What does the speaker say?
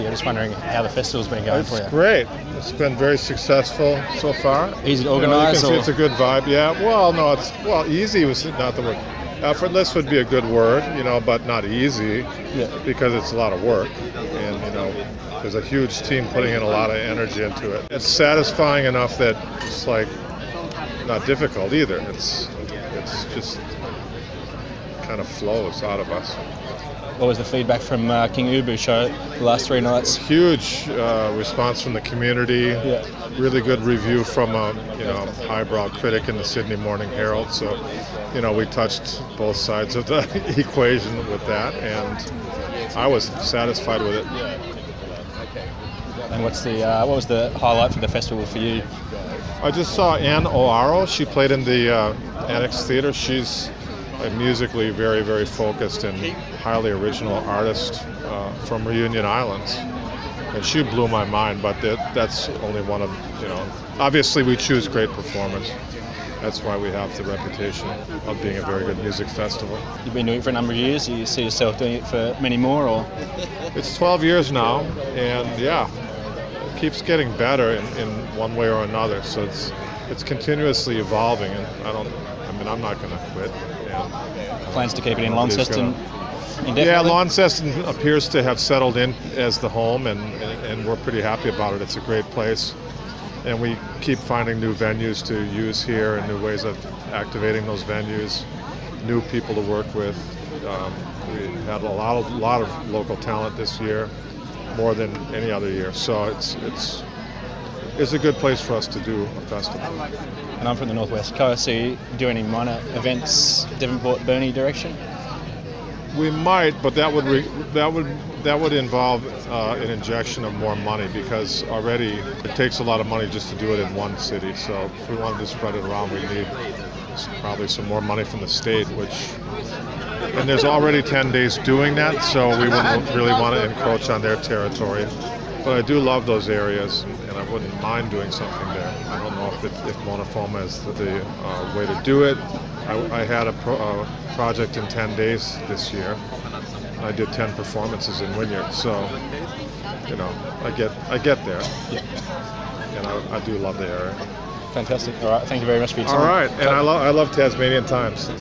I'm just wondering how the festival's been going for you. It's great. It's been very successful so far. Easy to You organise? can see it's a good vibe. Yeah. Well, no, easy was not the word. Effortless would be a good word, but not easy because it's a lot of work, and there's a huge team putting in a lot of energy into it. It's satisfying enough that it's like not difficult either. It's just kind of flows out of us. What was the feedback from King Ubu show the last 3 nights? Huge response from the community. Yeah. Really good review from a highbrow critic in the Sydney Morning Herald. So, we touched both sides of the equation with that, and I was satisfied with it. And what was the highlight for the festival for you? I just saw Ann O'Aro. She played in the Annex Theatre. She's a musically very, very focused and highly original artist from Reunion Islands. And she blew my mind, but that's only one of, obviously we choose great performers. That's why we have the reputation of being a very good music festival. You've been doing it for a number of years. Do you see yourself doing it for many more, or? It's 12 years now, and it keeps getting better in one way or another. So it's continuously evolving, and I'm not going to quit. Plans to keep it in Launceston indefinitely? Yeah, Launceston appears to have settled in as the home, and we're pretty happy about it. It's a great place, and we keep finding new venues to use here and new ways of activating those venues, new people to work with. We had a lot of local talent this year, more than any other year. So it's a good place for us to do a festival. And I'm from the Northwest Coast, so you do any minor events, Devonport, Burnie direction? We might, but that would involve an injection of more money, because already it takes a lot of money just to do it in one city. So if we wanted to spread it around, we need probably some more money from the state, and there's already 10 days doing that, so we wouldn't really want to encroach on their territory. But I do love those areas, and I wouldn't mind doing something there. I don't know if Mona Foma is the way to do it. I had a project in 10 days this year. I did 10 performances in Wynyard, so I get there. Yeah. And I do love the area. Fantastic. All right, thank you very much for your time. All right, and I love Tasmanian Times.